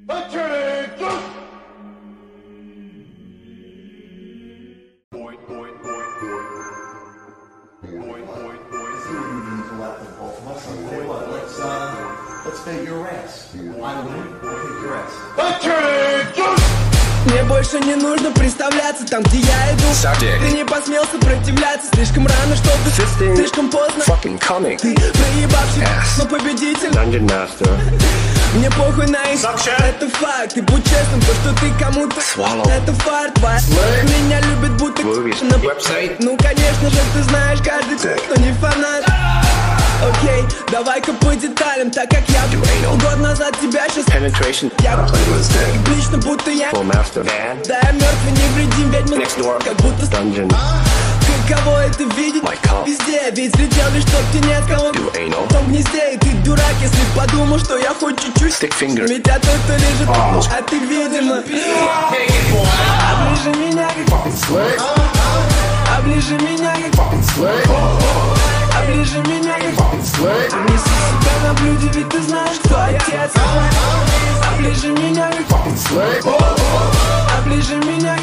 Let's bet your ass. I win, I take your ass. Мне больше не нужно представляться там, где я иду. Ты не посмел сопротивляться. Слишком рано, чтобы слишком поздно. Ты проебавший, но победитель. Dungeon Master. Мне похуй на их, это факт. Ты будь честным, то, что ты кому-то это фарт. Меня любят будто на веб-сайт. Ну, конечно же, ты знаешь каждый, кто не фанат. Окей, давай-ка по деталям, так как я год назад тебя сейчас Penetration. я лично будто я Full master. да, я мертвый, невредим, ведьма как будто Dungeon. Каково это видеть везде, ведь взлетел лишь тот птенец, кого в том гнезде. И ты дурак, если подумал, что я хоть чуть-чуть ведь а тот, кто лежит, а ты, видимо оближи меня, оближи меня, оближи меня, принеси себя на блюде, ведь ты знаешь, кто отец. Оближи меня, оближи меня,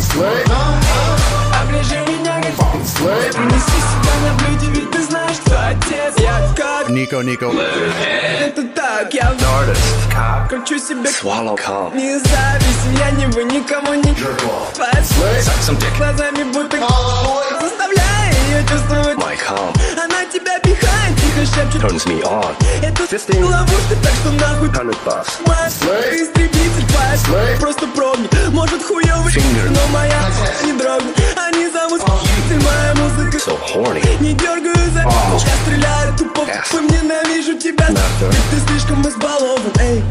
оближи меня, принеси себя на блюде, ведь ты знаешь, кто отец. Я как Nico. это так, я кручу себе независим, я не вы никому не глазами будто заставляя ее чувствовать. Она тебя пихает, тихо шепчет, Turns me on. это ловушка, так что нахуй ты истребитель твоя. Просто пробни, может хуёвый, но моя не дрогнет. Они зовут моя музыка So horny. не дергаю за я стреляю тупо, ненавижу тебя. Ведь ты слишком избалован, эй.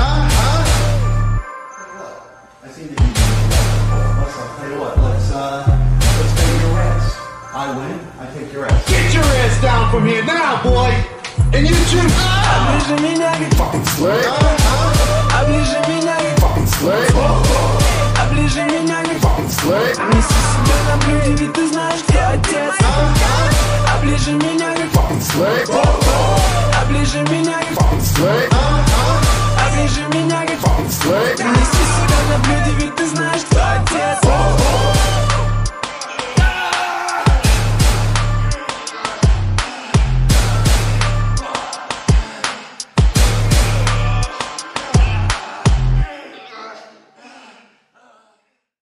I win, I take your ass. Get your ass down from here now, boy! And you too! Оближи меня, оближи меня, оближи меня, принеси себя на блюде, ведь ты знаешь, где отец. Оближи меня, оближи меня,